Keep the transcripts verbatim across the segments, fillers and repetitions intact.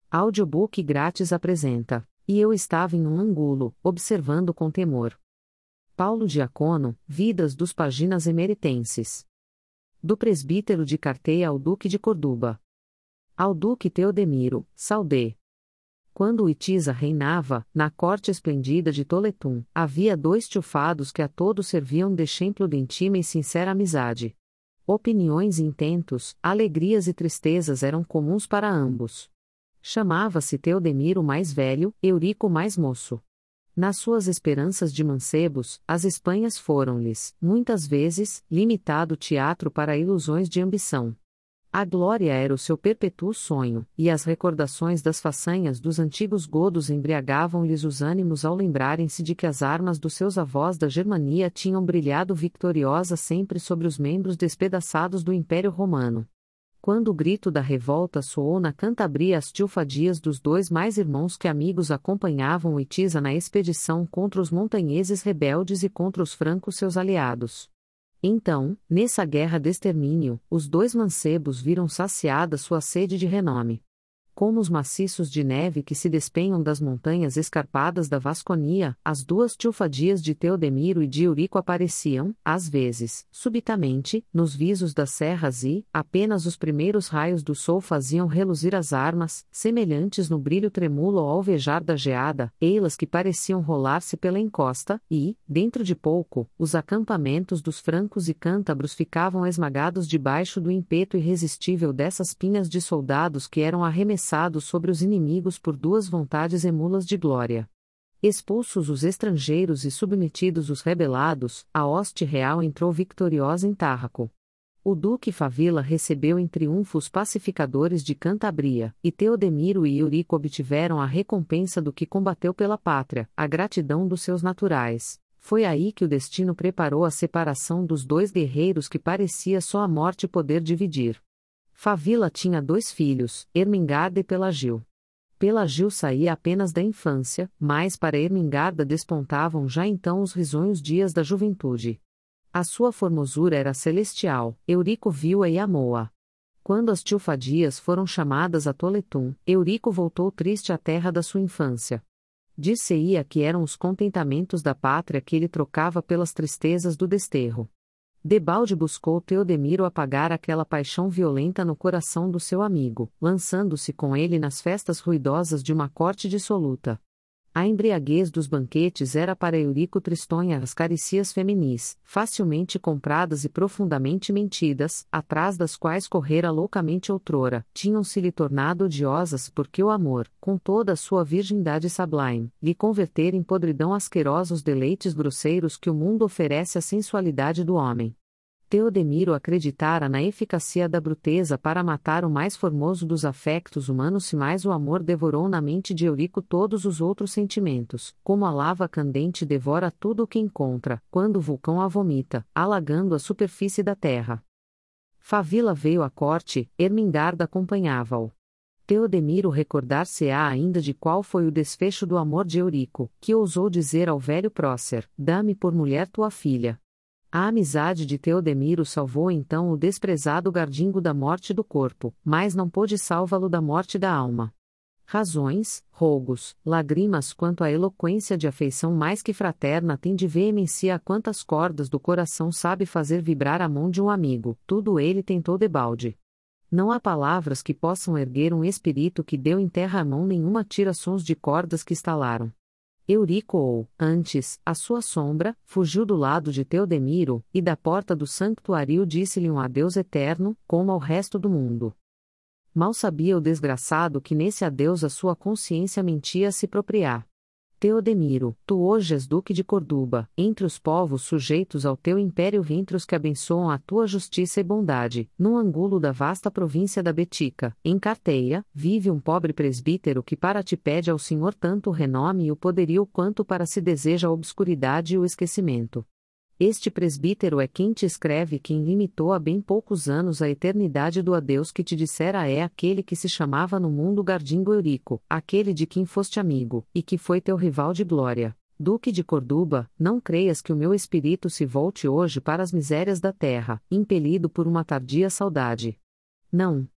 Audiobook grátis apresenta: E eu estava em um ângulo, observando com temor. Paulo Diácono, Vidas dos Paginas Emeritenses. Do presbítero de Carteia ao Duque de Corduba. Ao Duque Teodemiro, saudê. Quando Witiza reinava, na corte esplendida de Toletum, havia dois tiofados que a todos serviam de exemplo de íntima e sincera amizade. Opiniões e intentos, alegrias e tristezas eram comuns para ambos. Chamava-se Teodemiro mais velho, Eurico mais moço. Nas suas esperanças de mancebos, as Espanhas foram-lhes, muitas vezes, limitado teatro para ilusões de ambição. A glória era o seu perpétuo sonho, e as recordações das façanhas dos antigos godos embriagavam-lhes os ânimos ao lembrarem-se de que as armas dos seus avós da Germania tinham brilhado vitoriosas sempre sobre os membros despedaçados do Império Romano. Quando o grito da revolta soou na Cantabria, as tilfadias dos dois mais irmãos que amigos acompanhavam Witiza na expedição contra os montanheses rebeldes e contra os francos seus aliados. Então, nessa guerra de extermínio, os dois mancebos viram saciada sua sede de renome. Como os maciços de neve que se despenham das montanhas escarpadas da Vasconia, as duas tilfadias de Teodemiro e de Eurico apareciam, às vezes, subitamente, nos visos das serras e, apenas os primeiros raios do sol faziam reluzir as armas, semelhantes no brilho trêmulo ao alvejar da geada, eilas que pareciam rolar-se pela encosta, e, dentro de pouco, os acampamentos dos francos e cântabros ficavam esmagados debaixo do ímpeto irresistível dessas pinhas de soldados que eram arremessados sobre os inimigos por duas vontades emulas de glória. Expulsos os estrangeiros e submetidos os rebelados, a hoste real entrou vitoriosa em Tárraco. O duque Favila recebeu em triunfo os pacificadores de Cantabria, e Teodemiro e Eurico obtiveram a recompensa do que combateu pela pátria, a gratidão dos seus naturais. Foi aí que o destino preparou a separação dos dois guerreiros que parecia só a morte poder dividir. Favila tinha dois filhos, Ermengarda e Pelagio. Pelagio saía apenas da infância, mas para Ermengarda despontavam já então os risonhos dias da juventude. A sua formosura era celestial, Eurico viu-a e amou-a. Quando as tilfadias foram chamadas a Toletum, Eurico voltou triste à terra da sua infância. Dir-se-ia que eram os contentamentos da pátria que ele trocava pelas tristezas do desterro. Debalde buscou Teodemiro apagar aquela paixão violenta no coração do seu amigo, lançando-se com ele nas festas ruidosas de uma corte dissoluta. A embriaguez dos banquetes era para Eurico tristonha as caricias feminis, facilmente compradas e profundamente mentidas, atrás das quais correra loucamente outrora, tinham-se-lhe tornado odiosas porque o amor, com toda a sua virgindade sublime, lhe convertera em podridão asquerosa os deleites grosseiros que o mundo oferece à sensualidade do homem. Teodemiro acreditara na eficácia da bruteza para matar o mais formoso dos afectos humanos, se mais o amor devorou na mente de Eurico todos os outros sentimentos, como a lava candente devora tudo o que encontra, quando o vulcão a vomita, alagando a superfície da terra. Favila veio à corte, Ermengarda acompanhava-o. Teodemiro recordar-se-á ainda de qual foi o desfecho do amor de Eurico, que ousou dizer ao velho prócer: dá-me por mulher tua filha. A amizade de Teodemiro salvou então o desprezado gardingo da morte do corpo, mas não pôde salvá-lo da morte da alma. Razões, rogos, lágrimas quanto à eloquência de afeição mais que fraterna tem de veemência a quantas cordas do coração sabe fazer vibrar a mão de um amigo, tudo ele tentou debalde. Não há palavras que possam erguer um espírito que deu em terra a mão nenhuma tira sons de cordas que estalaram. Eurico ou, antes, a sua sombra, fugiu do lado de Teodemiro, e da porta do sanctuário disse-lhe um adeus eterno, como ao resto do mundo. Mal sabia o desgraçado que nesse adeus a sua consciência mentia a se propriar. Teodemiro, tu hoje és duque de Corduba, entre os povos sujeitos ao teu império, entre os que abençoam a tua justiça e bondade, num ângulo da vasta província da Betica, em Carteia, vive um pobre presbítero que para ti pede ao Senhor tanto o renome e o poderio quanto para si deseja a obscuridade e o esquecimento. Este presbítero é quem te escreve, quem limitou há bem poucos anos a eternidade do adeus que te dissera, é aquele que se chamava no mundo Gardingo Eurico, aquele de quem foste amigo, e que foi teu rival de glória. Duque de Corduba, não creias que o meu espírito se volte hoje para as misérias da terra, impelido por uma tardia saudade. Não.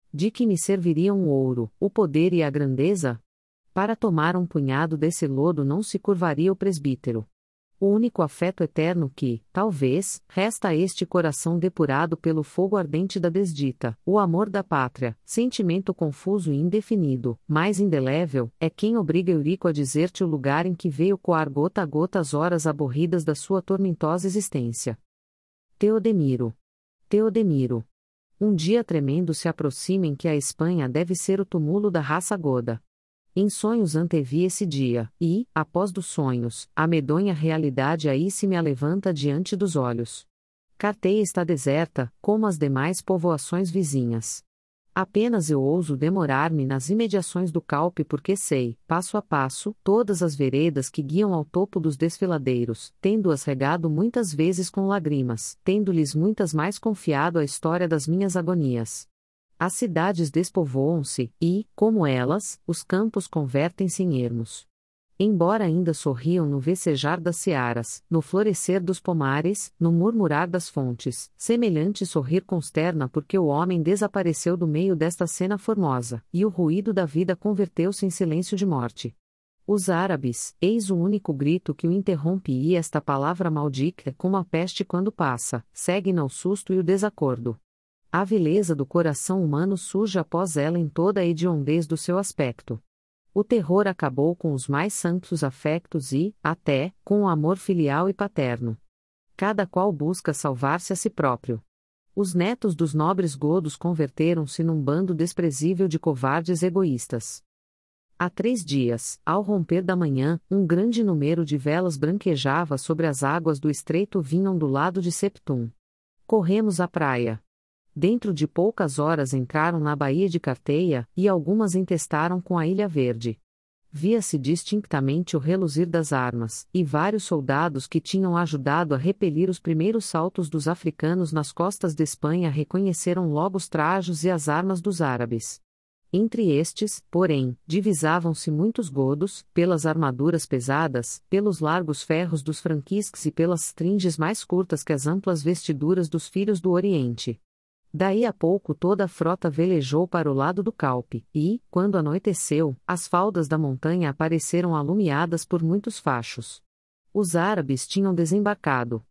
De que me serviriam o ouro, o poder e a grandeza? Para tomar um punhado desse lodo não se curvaria o presbítero. O único afeto eterno que, talvez, resta a este coração depurado pelo fogo ardente da desdita, o amor da pátria, sentimento confuso e indefinido, mas indelével, é quem obriga Eurico a dizer-te o lugar em que veio coar gota a gota as horas aborridas da sua tormentosa existência. Teodemiro. Teodemiro. Um dia tremendo se aproxima em que a Espanha deve ser o túmulo da raça goda. Em sonhos antevi esse dia, e, após dos sonhos, a medonha realidade aí se me alevanta diante dos olhos. Carteia está deserta, como as demais povoações vizinhas. Apenas eu ouso demorar-me nas imediações do Calpe porque sei, passo a passo, todas as veredas que guiam ao topo dos desfiladeiros, tendo-as regado muitas vezes com lágrimas, tendo-lhes muitas mais confiado a história das minhas agonias. As cidades despovoam-se, e, como elas, os campos convertem-se em ermos. Embora ainda sorriam no vecejar das searas, no florescer dos pomares, no murmurar das fontes, semelhante sorrir consterna porque o homem desapareceu do meio desta cena formosa, e o ruído da vida converteu-se em silêncio de morte. Os árabes, eis o único grito que o interrompe e esta palavra maldita é como a peste quando passa, segue-na o susto e o desacordo. A vileza do coração humano surge após ela em toda a hediondez do seu aspecto. O terror acabou com os mais santos afectos e, até, com o amor filial e paterno. Cada qual busca salvar-se a si próprio. Os netos dos nobres godos converteram-se num bando desprezível de covardes egoístas. Há três dias, ao romper da manhã, um grande número de velas branquejava sobre as águas do estreito vinham do lado de Septum. Corremos à praia. Dentro de poucas horas entraram na Baía de Carteia, e algumas entestaram com a Ilha Verde. Via-se distinctamente o reluzir das armas, e vários soldados que tinham ajudado a repelir os primeiros saltos dos africanos nas costas de Espanha reconheceram logo os trajos e as armas dos árabes. Entre estes, porém, divisavam-se muitos godos, pelas armaduras pesadas, pelos largos ferros dos franquisques e pelas tringes mais curtas que as amplas vestiduras dos filhos do Oriente. Daí a pouco toda a frota velejou para o lado do Calpe, e, quando anoiteceu, as faldas da montanha apareceram alumiadas por muitos fachos. Os árabes tinham desembarcado.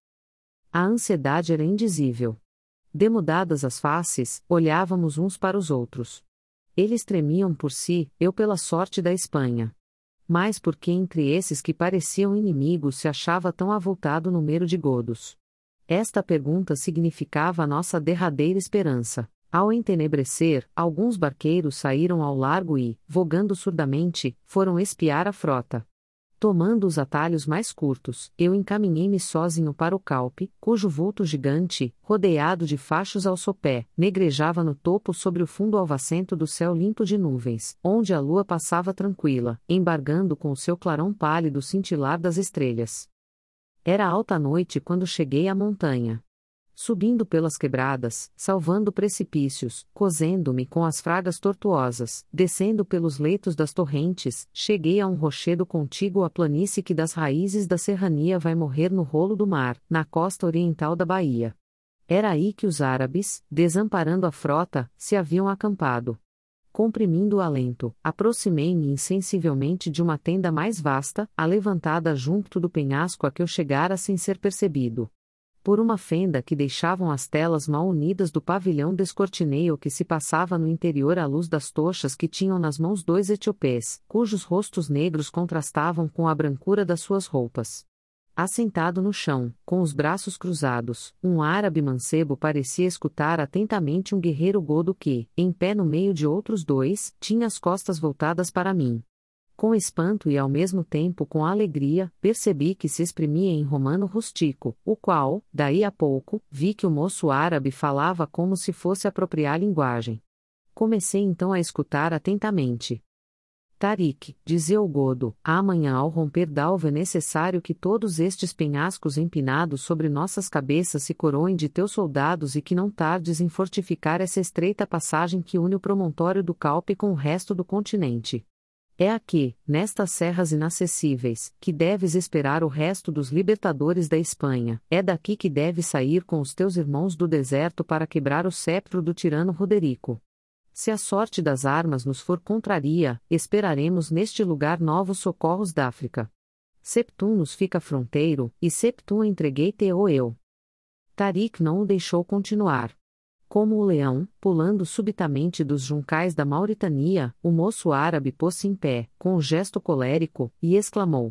A ansiedade era indizível. Demudadas as faces, olhávamos uns para os outros. Eles tremiam por si, eu pela sorte da Espanha. Mas porque entre esses que pareciam inimigos se achava tão avultado número de godos? Esta pergunta significava a nossa derradeira esperança. Ao entenebrecer, alguns barqueiros saíram ao largo e, vogando surdamente, foram espiar a frota. Tomando os atalhos mais curtos, eu encaminhei-me sozinho para o Calpe, cujo vulto gigante, rodeado de fachos ao sopé, negrejava no topo sobre o fundo alvacento do céu limpo de nuvens, onde a lua passava tranquila, embargando com o seu clarão pálido cintilar das estrelas. Era alta noite quando cheguei à montanha. Subindo pelas quebradas, salvando precipícios, cozendo-me com as fragas tortuosas, descendo pelos leitos das torrentes, cheguei a um rochedo contíguo à planície que das raízes da serrania vai morrer no rolo do mar, na costa oriental da Bahia. Era aí que os árabes, desamparando a frota, se haviam acampado. Comprimindo o alento, aproximei-me insensivelmente de uma tenda mais vasta, alevantada junto do penhasco a que eu chegara sem ser percebido. Por uma fenda que deixavam as telas mal unidas do pavilhão descortinei o que se passava no interior à luz das tochas que tinham nas mãos dois etíopes, cujos rostos negros contrastavam com a brancura das suas roupas. Assentado no chão, com os braços cruzados, um árabe mancebo parecia escutar atentamente um guerreiro godo que, em pé no meio de outros dois, tinha as costas voltadas para mim. Com espanto e ao mesmo tempo com alegria, percebi que se exprimia em romano rústico, o qual, daí a pouco, vi que o moço árabe falava como se fosse apropriar a linguagem. Comecei então a escutar atentamente. Tarik, dizia o godo, amanhã ao romper d'alva é necessário que todos estes penhascos empinados sobre nossas cabeças se coroem de teus soldados e que não tardes em fortificar essa estreita passagem que une o promontório do Calpe com o resto do continente. É aqui, nestas serras inacessíveis, que deves esperar o resto dos libertadores da Espanha, é daqui que deves sair com os teus irmãos do deserto para quebrar o cetro do tirano Roderico. Se a sorte das armas nos for contraria, esperaremos neste lugar novos socorros da África. Septum nos fica fronteiro, e Septum entreguei-te-o eu. Tarik não o deixou continuar. Como o leão, pulando subitamente dos juncais da Mauritania, o moço árabe pôs-se em pé, com um gesto colérico, e exclamou: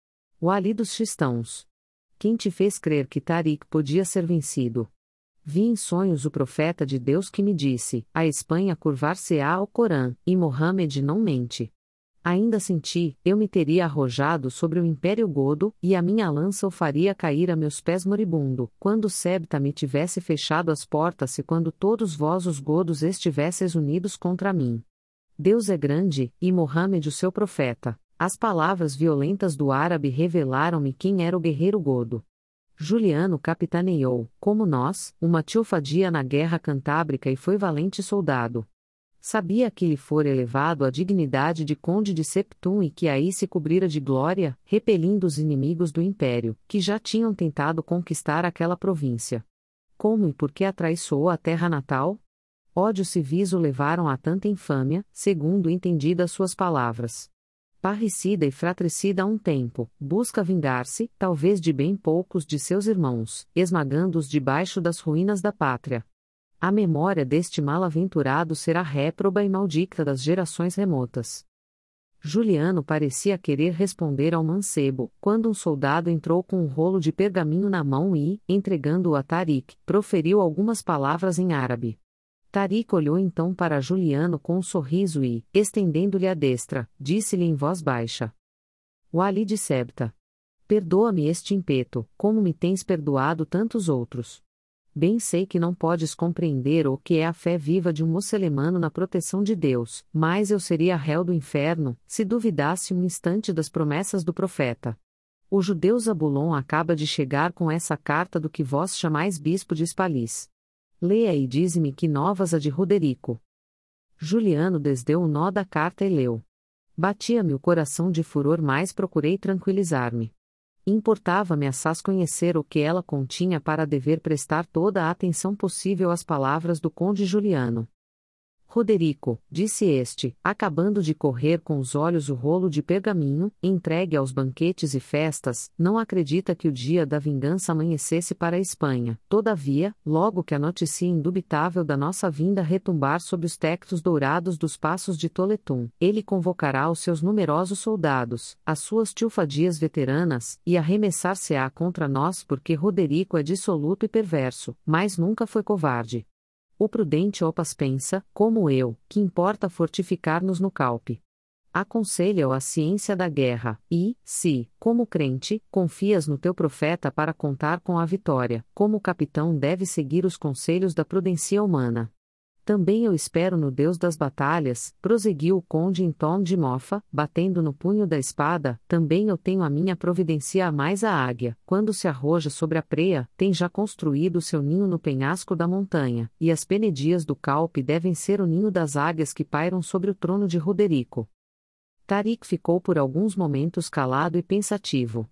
O Ali dos Xistãos! Quem te fez crer que Tarik podia ser vencido? Vi em sonhos o profeta de Deus que me disse: a Espanha curvar-se-á ao Corã, e Mohammed não mente. Ainda senti, eu me teria arrojado sobre o Império Godo, e a minha lança o faria cair a meus pés moribundo, quando Sebta me tivesse fechado as portas e quando todos vós os godos estivesseis unidos contra mim. Deus é grande, e Mohammed o seu profeta. As palavras violentas do árabe revelaram-me quem era o guerreiro godo. Juliano capitaneou, como nós, uma tilfadia na guerra cantábrica e foi valente soldado. Sabia que lhe fora elevado à dignidade de conde de Septum e que aí se cobrira de glória, repelindo os inimigos do império, que já tinham tentado conquistar aquela província. Como e por que atraiçoou a terra natal? Ódio civis o levaram a tanta infâmia, segundo entendidas suas palavras. Parricida e fratricida a um tempo, busca vingar-se, talvez de bem poucos de seus irmãos, esmagando-os debaixo das ruínas da pátria. A memória deste mal-aventurado será réproba e maldita das gerações remotas. Juliano parecia querer responder ao mancebo, quando um soldado entrou com um rolo de pergaminho na mão e, entregando-o a Tarik, proferiu algumas palavras em árabe. Tarik olhou então para Juliano com um sorriso e, estendendo-lhe a destra, disse-lhe em voz baixa: O Ali de Sebta. Perdoa-me este impeto, como me tens perdoado tantos outros. Bem sei que não podes compreender o que é a fé viva de um muçulmano na proteção de Deus, mas eu seria réu do inferno, se duvidasse um instante das promessas do profeta. O judeu Zabulon acaba de chegar com essa carta do que vós chamais bispo de Espalis. Leia e dize-me que novas há de Roderico. Juliano desdeu o nó da carta e leu. Batia-me o coração de furor, mas procurei tranquilizar-me. Importava-me assaz conhecer o que ela continha para dever prestar toda a atenção possível às palavras do conde Juliano. Roderico, disse este, acabando de correr com os olhos o rolo de pergaminho, entregue aos banquetes e festas, não acredita que o dia da vingança amanhecesse para a Espanha. Todavia, logo que a notícia indubitável da nossa vinda retumbar sob os tectos dourados dos passos de Toletum, ele convocará os seus numerosos soldados, as suas tilfadias veteranas, e arremessar-se-á contra nós porque Roderico é dissoluto e perverso, mas nunca foi covarde. O prudente Opas pensa, como eu, que importa fortificar-nos no calpe. Aconselha-o a ciência da guerra, e, se, como crente, confias no teu profeta para contar com a vitória, como capitão deve seguir os conselhos da prudência humana. Também eu espero no Deus das batalhas, prosseguiu o conde em tom de mofa, batendo no punho da espada, também eu tenho a minha providência a mais a águia, quando se arroja sobre a preia, tem já construído seu ninho no penhasco da montanha, e as penedias do calpe devem ser o ninho das águias que pairam sobre o trono de Roderico. Tarik ficou por alguns momentos calado e pensativo.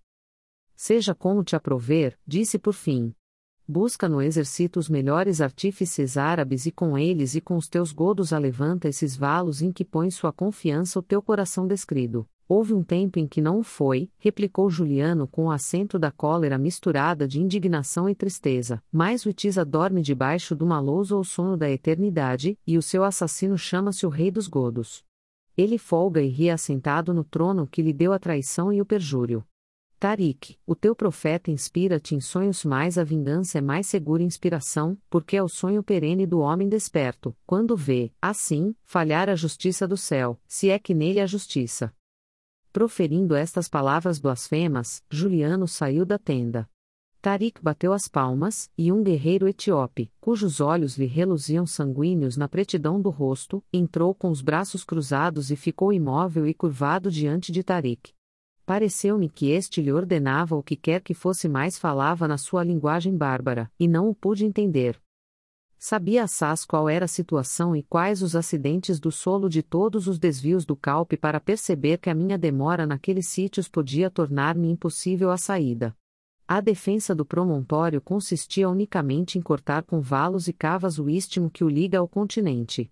Seja como te aprover, disse por fim. Busca no exército os melhores artífices árabes e com eles e com os teus godos alevanta esses valos em que põe sua confiança o teu coração descrido. Houve um tempo em que não o foi, replicou Juliano com o acento da cólera misturada de indignação e tristeza, mas o Itiza dorme debaixo do maloso ou sono da eternidade, e o seu assassino chama-se o rei dos godos. Ele folga e ri assentado no trono que lhe deu a traição e o perjúrio. Tarik, o teu profeta inspira-te em sonhos, mas a vingança é mais segura inspiração, porque é o sonho perene do homem desperto, quando vê, assim, falhar a justiça do céu, se é que nele há justiça. Proferindo estas palavras blasfemas, Juliano saiu da tenda. Tarik bateu as palmas, e um guerreiro etíope, cujos olhos lhe reluziam sanguíneos na pretidão do rosto, entrou com os braços cruzados e ficou imóvel e curvado diante de Tarik. Pareceu-me que este lhe ordenava o que quer que fosse, mais falava na sua linguagem bárbara, e não o pude entender. Sabia assaz qual era a situação e quais os acidentes do solo de todos os desvios do calpe para perceber que a minha demora naqueles sítios podia tornar-me impossível a saída. A defensa do promontório consistia unicamente em cortar com valos e cavas o istmo que o liga ao continente.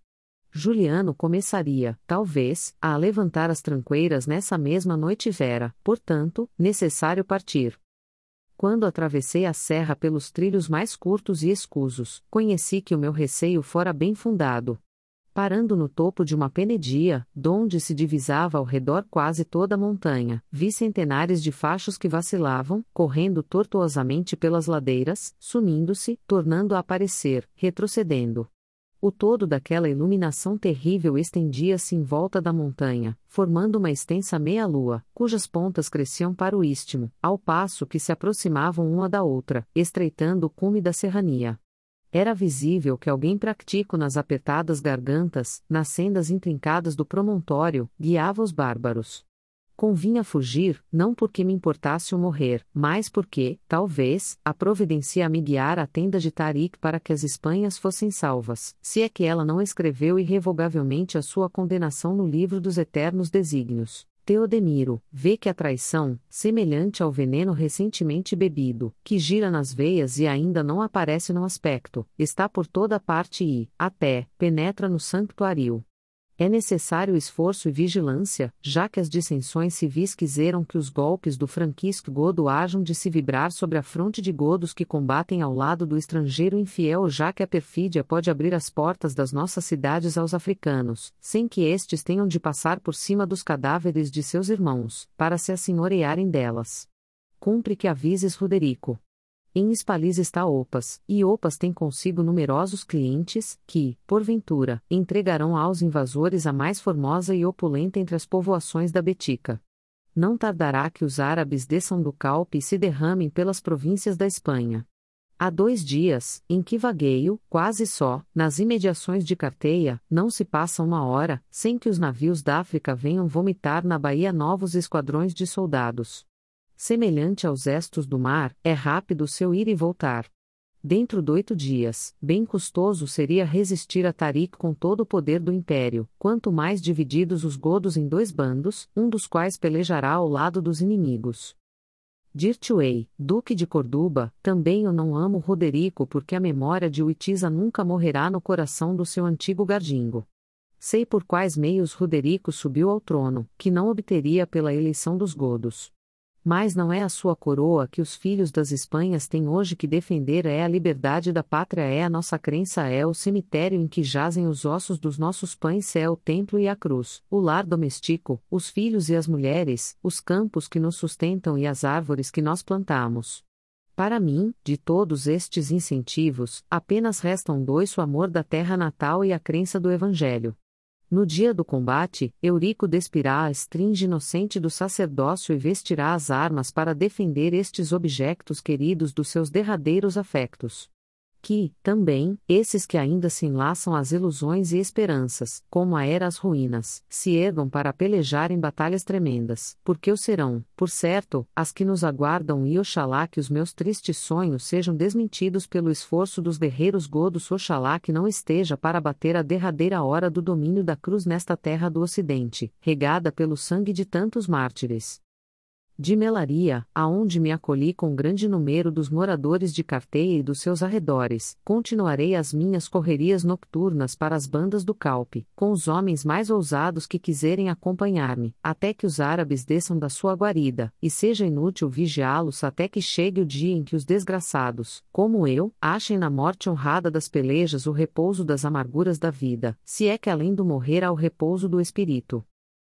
Juliano começaria, talvez, a levantar as tranqueiras nessa mesma noite e vera, portanto, necessário partir. Quando atravessei a serra pelos trilhos mais curtos e escusos, conheci que o meu receio fora bem fundado. Parando no topo de uma penedia, donde se divisava ao redor quase toda a montanha, vi centenares de fachos que vacilavam, correndo tortuosamente pelas ladeiras, sumindo-se, tornando a aparecer, retrocedendo. O todo daquela iluminação terrível estendia-se em volta da montanha, formando uma extensa meia-lua, cujas pontas cresciam para o istmo, ao passo que se aproximavam uma da outra, estreitando o cume da serrania. Era visível que alguém prático nas apertadas gargantas, nas sendas intrincadas do promontório, guiava os bárbaros. Convinha fugir, não porque me importasse o morrer, mas porque, talvez, a providência me guiara à tenda de Tarik para que as Espanhas fossem salvas, se é que ela não escreveu irrevogavelmente a sua condenação no livro dos eternos desígnios. Teodemiro, vê que a traição, semelhante ao veneno recentemente bebido, que gira nas veias e ainda não aparece no aspecto, está por toda parte e, até, penetra no sanctuário. É necessário esforço e vigilância, já que as dissensões civis quiseram que os golpes do franquisco godo hajam de se vibrar sobre a fronte de godos que combatem ao lado do estrangeiro infiel, já que a perfídia pode abrir as portas das nossas cidades aos africanos, sem que estes tenham de passar por cima dos cadáveres de seus irmãos, para se assenhorearem delas. Cumpre que avises Roderico. Em Hispalis está Opas, e Opas tem consigo numerosos clientes, que, porventura, entregarão aos invasores a mais formosa e opulenta entre as povoações da Betica. Não tardará que os árabes desçam do Calpe e se derramem pelas províncias da Espanha. Há dois dias, em que vagueio, quase só, nas imediações de Carteia, não se passa uma hora, sem que os navios da África venham vomitar na Bahia novos esquadrões de soldados. Semelhante aos estos do mar, é rápido o seu ir e voltar. Dentro de oito dias, bem custoso seria resistir a Tarik com todo o poder do império, quanto mais divididos os godos em dois bandos, um dos quais pelejará ao lado dos inimigos. Dir-te-ei, Duque de Corduba, também eu não amo Roderico porque a memória de Uitiza nunca morrerá no coração do seu antigo gardingo. Sei por quais meios Roderico subiu ao trono, que não obteria pela eleição dos godos. Mas não é a sua coroa que os filhos das Espanhas têm hoje que defender, é a liberdade da pátria, é a nossa crença, é o cemitério em que jazem os ossos dos nossos pães, é o templo e a cruz, o lar doméstico, os filhos e as mulheres, os campos que nos sustentam e as árvores que nós plantamos. Para mim, de todos estes incentivos, apenas restam dois: o amor da terra natal e a crença do Evangelho. No dia do combate, Eurico despirá a estringe inocente do sacerdócio e vestirá as armas para defender estes objetos queridos dos seus derradeiros afectos. Que, também, esses que ainda se enlaçam às ilusões e esperanças, como a era as ruínas, se ergam para pelejar em batalhas tremendas, porque o serão, por certo, as que nos aguardam, e oxalá que os meus tristes sonhos sejam desmentidos pelo esforço dos guerreiros godos, oxalá que não esteja para bater a derradeira hora do domínio da cruz nesta terra do Ocidente, regada pelo sangue de tantos mártires. De Melaria, aonde me acolhi com grande número dos moradores de Carteia e dos seus arredores, continuarei as minhas correrias nocturnas para as bandas do Calpe, com os homens mais ousados que quiserem acompanhar-me, até que os árabes desçam da sua guarida, e seja inútil vigiá-los até que chegue o dia em que os desgraçados, como eu, achem na morte honrada das pelejas o repouso das amarguras da vida, se é que além do morrer há o repouso do espírito.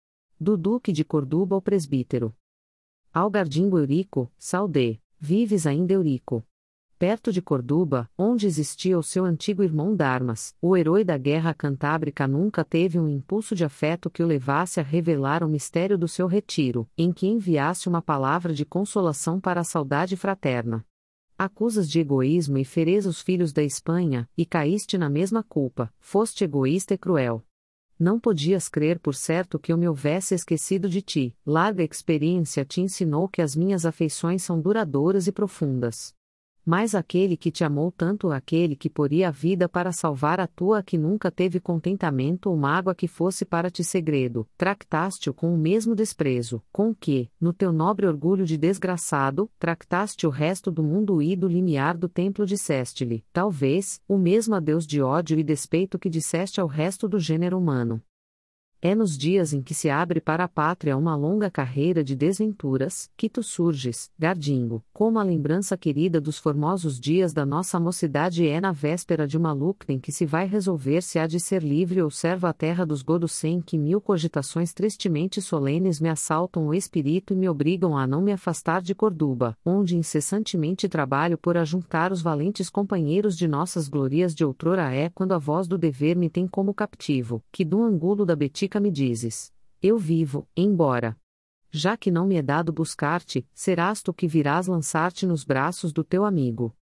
Do Duque de Corduba ao presbítero. Ao gardingo Eurico, saudê, vives ainda Eurico. Perto de Corduba, onde existia o seu antigo irmão d'armas, o herói da guerra cantábrica nunca teve um impulso de afeto que o levasse a revelar o mistério do seu retiro, em que enviasse uma palavra de consolação para a saudade fraterna. Acusas de egoísmo e fereza os filhos da Espanha, e caíste na mesma culpa, foste egoísta e cruel. Não podias crer por certo que eu me houvesse esquecido de ti, larga experiência te ensinou que as minhas afeições são duradouras e profundas. Mas aquele que te amou tanto, aquele que poria a vida para salvar a tua, que nunca teve contentamento ou mágoa que fosse para ti segredo, tractaste-o com o mesmo desprezo, com que, no teu nobre orgulho de desgraçado, tractaste o resto do mundo e do limiar do templo disseste-lhe, talvez, o mesmo adeus de ódio e despeito que disseste ao resto do gênero humano. É nos dias em que se abre para a pátria uma longa carreira de desventuras, que tu surges, Gardingo, como a lembrança querida dos formosos dias da nossa mocidade, e é na véspera de uma luta em que se vai resolver se há de ser livre ou servo a terra dos godos, sem que mil cogitações tristemente solenes me assaltam o espírito e me obrigam a não me afastar de Corduba, onde incessantemente trabalho por ajuntar os valentes companheiros de nossas glorias de outrora. É quando a voz do dever me tem como captivo, que do angulo da Betica me dizes: eu vivo, embora. Já que não me é dado buscar-te, serás tu que virás lançar-te nos braços do teu amigo.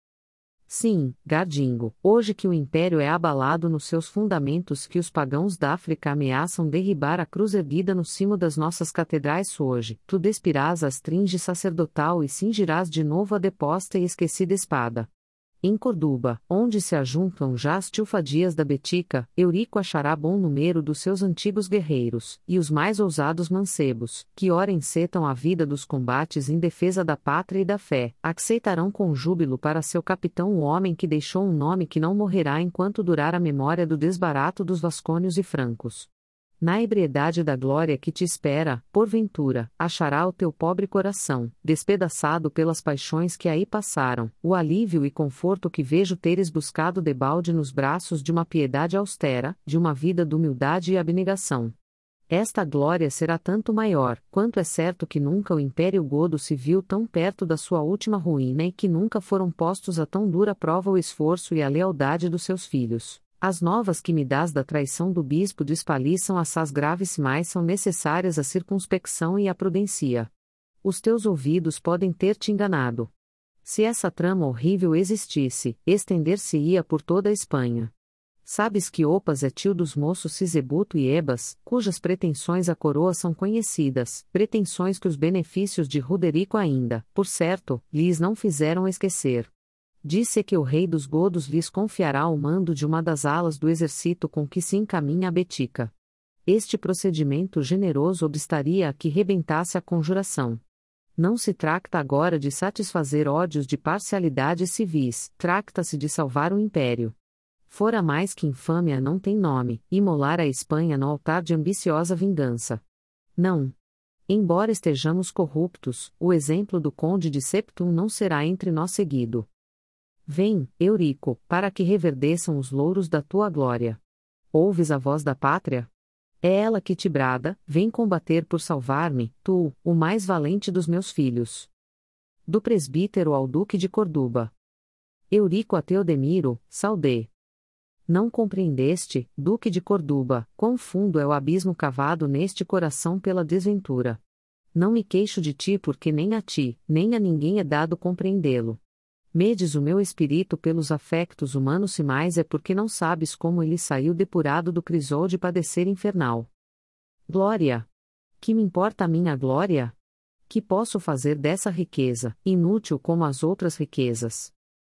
Sim, Gardingo, hoje que o império é abalado nos seus fundamentos, que os pagãos da África ameaçam derribar a cruz erguida no cimo das nossas catedrais, hoje, tu despirás a estringe sacerdotal e cingirás de novo a deposta e esquecida espada. Em Corduba, onde se ajuntam já as tilfadias da Betica, Eurico achará bom número dos seus antigos guerreiros, e os mais ousados mancebos, que ora encetam a vida dos combates em defesa da pátria e da fé, aceitarão com júbilo para seu capitão o homem que deixou um nome que não morrerá enquanto durar a memória do desbarato dos vascônios e francos. Na ebriedade da glória que te espera, porventura, achará o teu pobre coração, despedaçado pelas paixões que aí passaram, o alívio e conforto que vejo teres buscado debalde nos braços de uma piedade austera, de uma vida de humildade e abnegação. Esta glória será tanto maior, quanto é certo que nunca o Império Godo se viu tão perto da sua última ruína e que nunca foram postos a tão dura prova o esforço e a lealdade dos seus filhos. As novas que me dás da traição do bispo despaliçam assaz graves, mas são necessárias a circunspecção e a prudência. Os teus ouvidos podem ter te enganado. Se essa trama horrível existisse, estender-se-ia por toda a Espanha. Sabes que Opas é tio dos moços Sisebuto e Ebas, cujas pretensões à coroa são conhecidas, pretensões que os benefícios de Roderico ainda, por certo, lhes não fizeram esquecer. Disse que o rei dos godos lhes confiará o mando de uma das alas do exército com que se encaminha a Betica. Este procedimento generoso obstaria a que rebentasse a conjuração. Não se trata agora de satisfazer ódios de parcialidades civis, trata-se de salvar o império. Fora mais que infâmia não tem nome, imolar a Espanha no altar de ambiciosa vingança. Não. Embora estejamos corruptos, o exemplo do conde de Septum não será entre nós seguido. Vem, Eurico, para que reverdeçam os louros da tua glória. Ouves a voz da pátria? É ela que te brada: vem combater por salvar-me, tu, o mais valente dos meus filhos. Do presbítero ao duque de Corduba. Eurico a Teodemiro, saudê. Não compreendeste, duque de Corduba, quão fundo é o abismo cavado neste coração pela desventura. Não me queixo de ti porque nem a ti, nem a ninguém é dado compreendê-lo. Medes o meu espírito pelos afectos humanos, se mais é porque não sabes como ele saiu depurado do crisol de padecer infernal. Glória! Que me importa a minha glória? Que posso fazer dessa riqueza, inútil como as outras riquezas?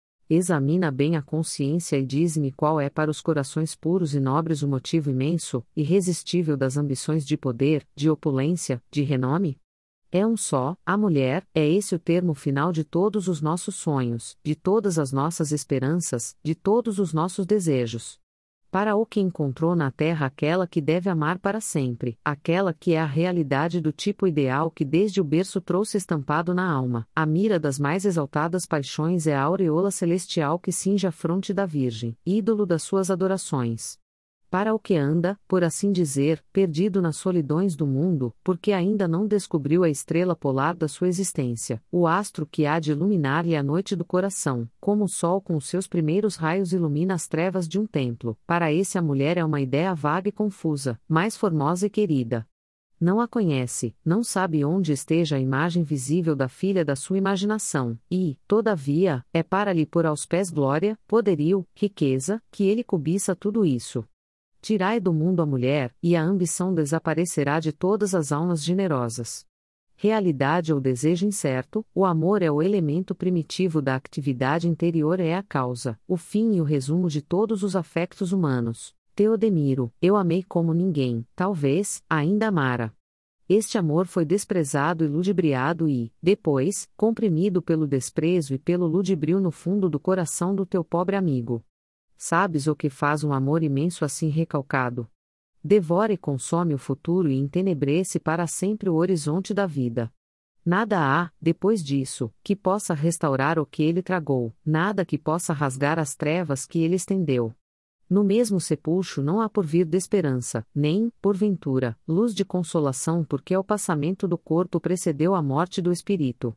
Examina bem a consciência e dize-me qual é para os corações puros e nobres o motivo imenso, irresistível das ambições de poder, de opulência, de renome? É um só, a mulher, é esse o termo final de todos os nossos sonhos, de todas as nossas esperanças, de todos os nossos desejos. Para o que encontrou na terra aquela que deve amar para sempre, aquela que é a realidade do tipo ideal que desde o berço trouxe estampado na alma, a mira das mais exaltadas paixões é a aureola celestial que cinge a fronte da Virgem, ídolo das suas adorações. Para o que anda, por assim dizer, perdido nas solidões do mundo, porque ainda não descobriu a estrela polar da sua existência, o astro que há de iluminar-lhe a noite do coração, como o sol com os seus primeiros raios ilumina as trevas de um templo, para esse a mulher é uma ideia vaga e confusa, mais formosa e querida. Não a conhece, não sabe onde esteja a imagem visível da filha da sua imaginação, e, todavia, é para lhe pôr aos pés glória, poderio, riqueza, que ele cobiça tudo isso. Tirai do mundo a mulher, e a ambição desaparecerá de todas as almas generosas. Realidade ou desejo incerto, o amor é o elemento primitivo da atividade interior, é a causa, o fim e o resumo de todos os afetos humanos. Teodemiro, eu amei como ninguém, talvez, ainda amara. Este amor foi desprezado e ludibriado e, depois, comprimido pelo desprezo e pelo ludibrio no fundo do coração do teu pobre amigo. Sabes o que faz um amor imenso assim recalcado? Devora e consome o futuro e entenebrece para sempre o horizonte da vida. Nada há, depois disso, que possa restaurar o que ele tragou, nada que possa rasgar as trevas que ele estendeu. No mesmo sepulcro não há porvir de esperança, nem, porventura, luz de consolação, porque o passamento do corpo precedeu a morte do espírito.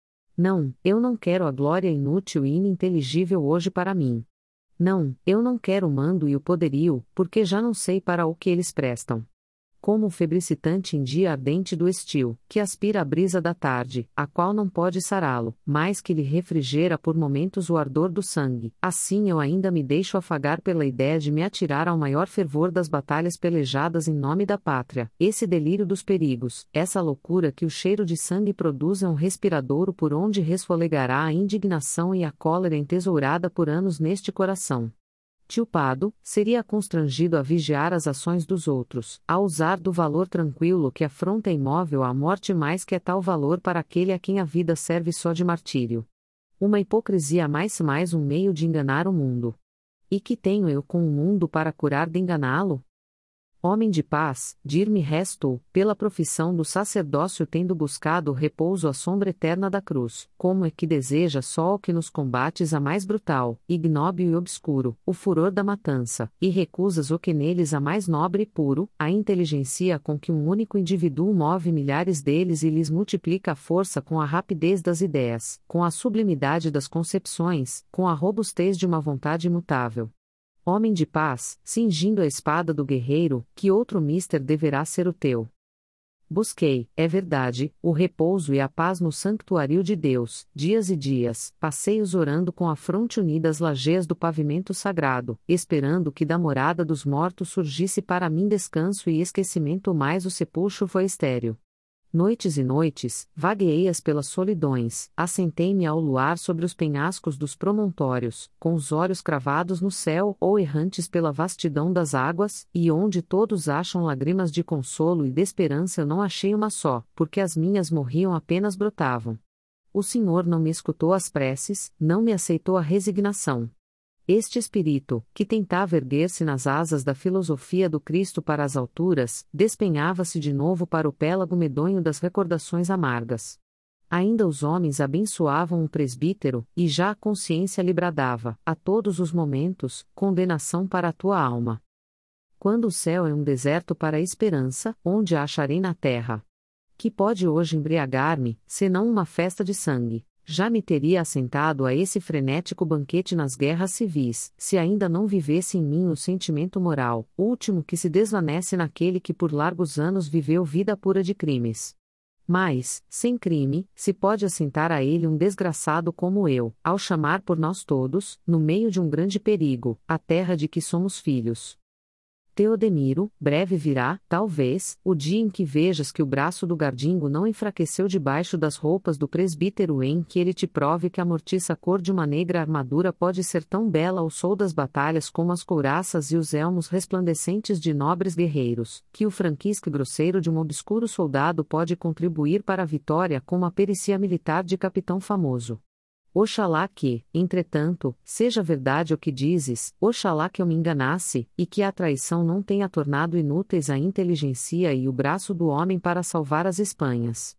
Não, eu não quero a glória inútil e ininteligível hoje para mim. Não, eu não quero o mando e o poderio, porque já não sei para o que eles prestam. Como o febricitante em dia ardente do estio, que aspira a brisa da tarde, a qual não pode sará-lo, mas que lhe refrigera por momentos o ardor do sangue, assim eu ainda me deixo afagar pela ideia de me atirar ao maior fervor das batalhas pelejadas em nome da pátria. Esse delírio dos perigos, essa loucura que o cheiro de sangue produz é um respiradouro por onde resfolegará a indignação e a cólera entesourada por anos neste coração. Tilpado, seria constrangido a vigiar as ações dos outros, a usar do valor tranquilo que afronta imóvel à morte mais que é tal valor para aquele a quem a vida serve só de martírio. Uma hipocrisia mais mais um meio de enganar o mundo. E que tenho eu com o mundo para curar de enganá-lo? Homem de paz, dir-me resto, pela profissão do sacerdócio tendo buscado o repouso à sombra eterna da cruz, como é que deseja só o que nos combates a mais brutal, ignóbil e obscuro, o furor da matança, e recusas o que neles a mais nobre e puro, a inteligência com que um único indivíduo move milhares deles e lhes multiplica a força com a rapidez das ideias, com a sublimidade das concepções, com a robustez de uma vontade imutável. Homem de paz, cingindo a espada do guerreiro, que outro mister deverá ser o teu? Busquei, é verdade, o repouso e a paz no sanctuário de Deus, dias e dias, passei-os orando com a fronte unida às lajeias do pavimento sagrado, esperando que da morada dos mortos surgisse para mim descanso e esquecimento, mas o sepulcro foi estéril. Noites e noites, vagueei-as pelas solidões, assentei-me ao luar sobre os penhascos dos promontórios, com os olhos cravados no céu ou errantes pela vastidão das águas, e onde todos acham lágrimas de consolo e de esperança eu não achei uma só, porque as minhas morriam apenas brotavam. O Senhor não me escutou as preces, não me aceitou a resignação. Este espírito, que tentava erguer-se nas asas da filosofia do Cristo para as alturas, despenhava-se de novo para o pélago medonho das recordações amargas. Ainda os homens abençoavam o presbítero, e já a consciência lhe bradava, a todos os momentos, condenação para a tua alma. Quando o céu é um deserto para a esperança, onde a acharei na terra? Que pode hoje embriagar-me, senão uma festa de sangue? Já me teria assentado a esse frenético banquete nas guerras civis, se ainda não vivesse em mim o sentimento moral, último que se desvanece naquele que por largos anos viveu vida pura de crimes. Mas, sem crime, se pode assentar a ele um desgraçado como eu, ao chamar por nós todos, no meio de um grande perigo, a terra de que somos filhos. Teodemiro, breve virá, talvez, o dia em que vejas que o braço do gardingo não enfraqueceu debaixo das roupas do presbítero, em que ele te prove que a mortiça cor de uma negra armadura pode ser tão bela ao sol das batalhas como as couraças e os elmos resplandecentes de nobres guerreiros, que o franquisque grosseiro de um obscuro soldado pode contribuir para a vitória como a perícia militar de capitão famoso. Oxalá que, entretanto, seja verdade o que dizes, oxalá que eu me enganasse, e que a traição não tenha tornado inúteis a inteligência e o braço do homem para salvar as Espanhas.